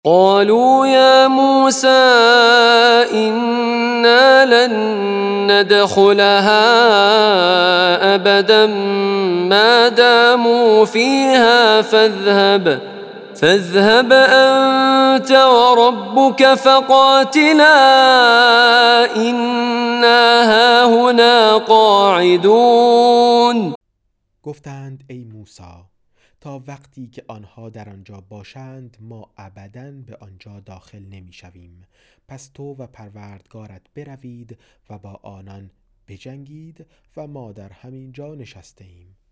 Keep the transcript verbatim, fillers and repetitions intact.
قالوا يا موسى إنا لن ندخلها أبدا ما داموا فيها فاذهب فاذهب أنت وربك فقاتلا إنا هاهنا قاعدون. گفتند ای موسی تا وقتی که آنها در آنجا باشند ما ابداً به آنجا داخل نمی شویم. پس تو و پروردگارت بروید و با آنان بجنگید و ما در همین جا نشسته ایم.